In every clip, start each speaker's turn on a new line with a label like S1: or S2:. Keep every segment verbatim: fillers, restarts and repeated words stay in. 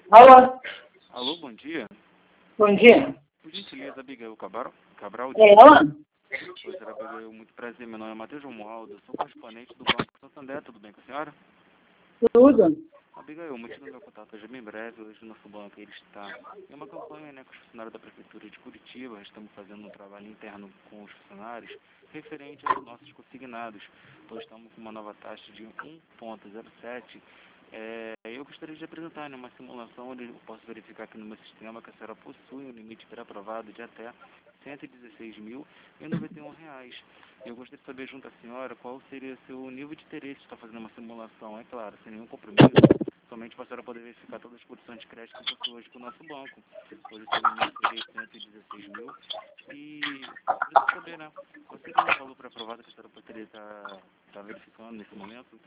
S1: Alô?
S2: Alô, bom dia.
S1: Bom dia.
S2: Por gentileza, Abigail Cabral, Cabral
S1: É ela?
S2: Oi, senhora Abigail, muito prazer. Meu nome é Matheus Romualdo, sou correspondente do Banco Santander. Tudo bem com a senhora?
S1: Tudo.
S2: Abigail, o motivo do meu contato hoje é bem breve. Hoje o nosso banco ele está em uma campanha, né, com os funcionários da Prefeitura de Curitiba. Estamos fazendo um trabalho interno com os funcionários referente aos nossos consignados. Hoje estamos com uma nova taxa de um vírgula zero sete. É, eu gostaria de apresentar, né, uma simulação onde eu posso verificar aqui no meu sistema que a senhora possui um limite pré-aprovado de até cento e dezesseis mil e noventa e um reais. Eu gostaria de saber junto à senhora qual seria o seu nível de interesse de estar fazendo uma simulação, é claro, sem nenhum compromisso, somente para a senhora poder verificar todas as condições de crédito que possui hoje com o nosso banco. Hoje o seu limite seria cento e dezesseis mil e eu gostaria de saber, né, qual seria o valor pré-aprovado que a senhora poderia estar, estar verificando nesse momento?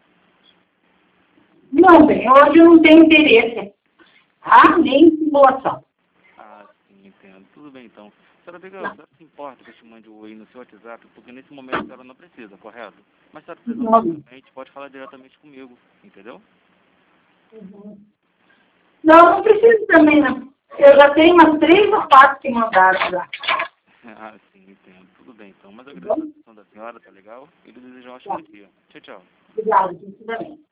S1: Não, bem, hoje eu não tenho interesse. Ah, nem simulação.
S2: Ah, sim, entendo. Tudo bem, então. Senhora Abigail, a senhora se importa que eu te mande o oi no seu WhatsApp? Porque nesse momento a senhora não precisa, correto? Mas se a senhora precisa
S1: Não.
S2: futuramente, pode falar diretamente comigo, entendeu?
S1: Uhum. Não, não preciso também, não. Eu já tenho umas três ou quatro que mandaram já.
S2: Ah, sim, entendo. Tudo bem, então. Mas eu agradeço a atenção da senhora, tá legal? E desejo um ótimo dia. Tchau, tchau.
S1: Obrigada, tudo bem.